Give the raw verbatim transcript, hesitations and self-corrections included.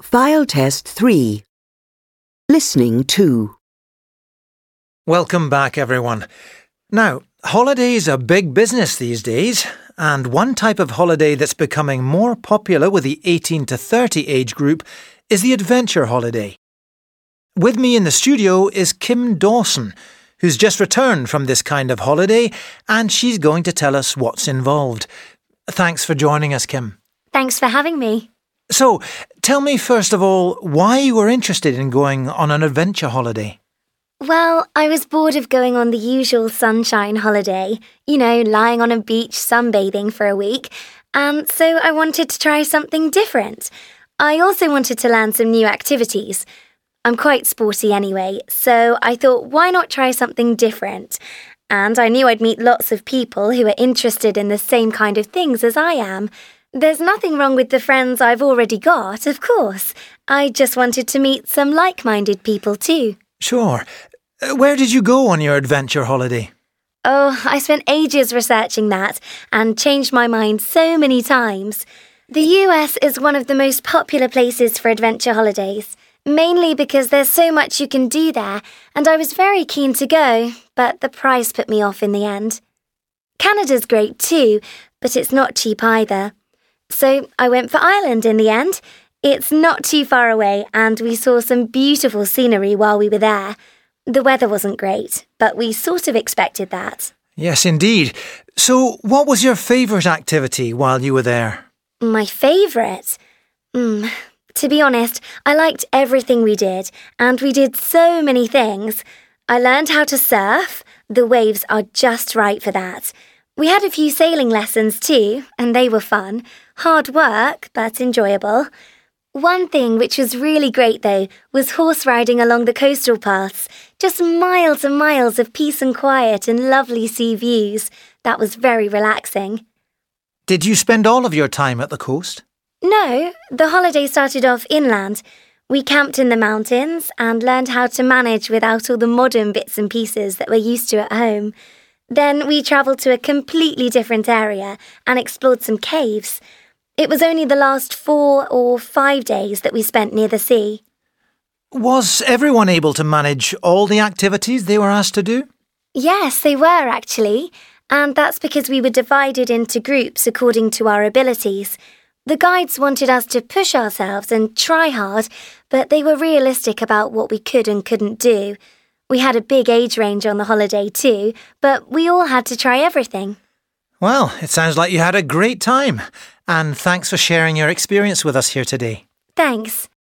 File Test three. Listening two. Welcome back, everyone. Now, holidays are big business these days, and one type of holiday that's becoming more popular with the eighteen to thirty age group is the adventure holiday. With me in the studio is Kim Dawson, who's just returned from this kind of holiday, and she's going to tell us what's involved. Thanks for joining us, Kim. Thanks for having me. So, tell me first of all why you were interested in going on an adventure holiday. Well, I was bored of going on the usual sunshine holiday, you know, lying on a beach sunbathing for a week, and so I wanted to try something different. I also wanted to learn some new activities. I'm quite sporty anyway, so I thought, why not try something different? And I knew I'd meet lots of people who are interested in the same kind of things as I am. There's nothing wrong with the friends I've already got, of course. I just wanted to meet some like-minded people too. Sure. Where did you go on your adventure holiday? Oh, I spent ages researching that and changed my mind so many times. The U S is one of the most popular places for adventure holidays, mainly because there's so much you can do there, and I was very keen to go, but the price put me off in the end. Canada's great too, but it's not cheap either. So I went for Ireland in the end. It's not too far away, and we saw some beautiful scenery while we were there. The weather wasn't great, but we sort of expected that. Yes, indeed. So, what was your favourite activity while you were there? My favourite? Mm, to be honest, I liked everything we did, and we did so many things. I learned how to surf. The waves are just right for that. We had a few sailing lessons too, and they were fun. Hard work, but enjoyable. One thing which was really great, though, was horse riding along the coastal paths. Just miles and miles of peace and quiet and lovely sea views. That was very relaxing. Did you spend all of your time at the coast? No, the holiday started off inland. We camped in the mountains and learned how to manage without all the modern bits and pieces that we're used to at home. Then we travelled to a completely different area and explored some caves. It was only the last four or five days that we spent near the sea. Was everyone able to manage all the activities they were asked to do? Yes, they were actually, and that's because we were divided into groups according to our abilities. The guides wanted us to push ourselves and try hard, but they were realistic about what we could and couldn't do. We had a big age range on the holiday too, but we all had to try everything. Well, it sounds like you had a great time, and thanks for sharing your experience with us here today. Thanks.